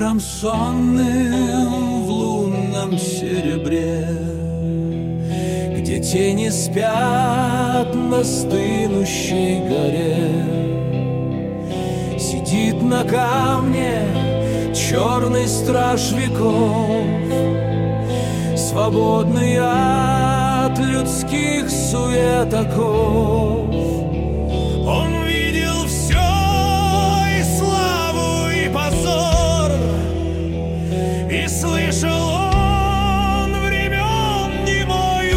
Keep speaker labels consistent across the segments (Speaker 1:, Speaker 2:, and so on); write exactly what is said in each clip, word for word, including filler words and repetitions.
Speaker 1: Вечером сонным в лунном серебре, где тени спят на стынущей горе, сидит на камне черный страж веков, свободный от людских сует оков. Он видел все, и славу, и позор, и слышал он времен немой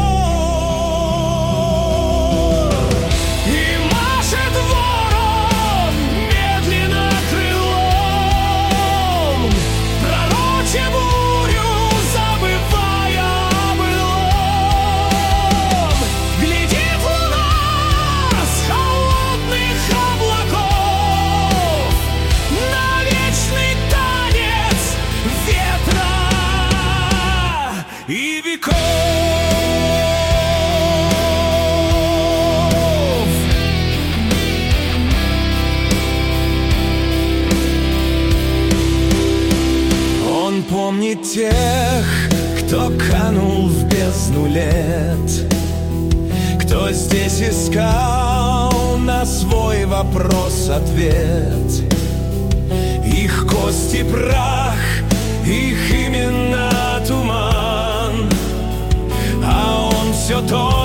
Speaker 1: укор. И машет ворон медленно крылом, пророче бурю забывая о былом. Глядит луна с холодных облаков на вечный танец ветра и веков. Он помнит тех, кто канул в бездну лет, кто здесь искал на свой вопрос ответ. Их кости прах, их имена туман, а он все тот